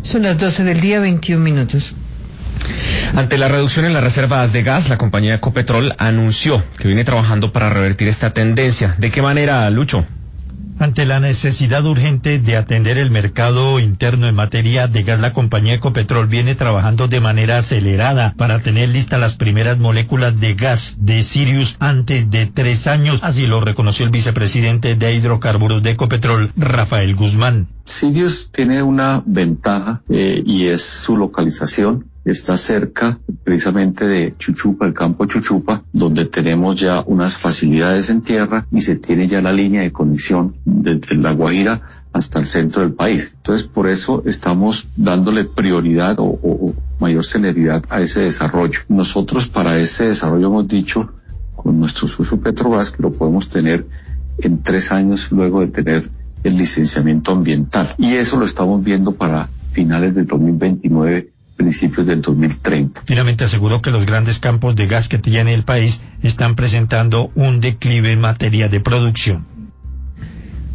Son las 12 del día, 21 minutos. Ante la reducción en las reservas de gas, la compañía Ecopetrol anunció que viene trabajando para revertir esta tendencia. ¿De qué manera, Lucho? Ante la necesidad urgente de atender el mercado interno en materia de gas, la compañía Ecopetrol viene trabajando de manera acelerada para tener listas las primeras moléculas de gas de Sirius antes de 3 años. Así lo reconoció el vicepresidente de hidrocarburos de Ecopetrol, Rafael Guzmán. Sirius tiene una ventaja y es su localización. Está cerca precisamente de Chuchupa, el campo Chuchupa, donde tenemos ya unas facilidades en tierra y se tiene ya la línea de conexión desde La Guajira hasta el centro del país. Entonces, por eso estamos dándole prioridad o mayor celeridad a ese desarrollo. Nosotros para ese desarrollo hemos dicho con nuestro socio Petrobras que lo podemos tener en 3 años luego de tener el licenciamiento ambiental. Y eso lo estamos viendo para finales del 2029, principios del 2030. Finalmente aseguró que los grandes campos de gas que tiene el país están presentando un declive en materia de producción.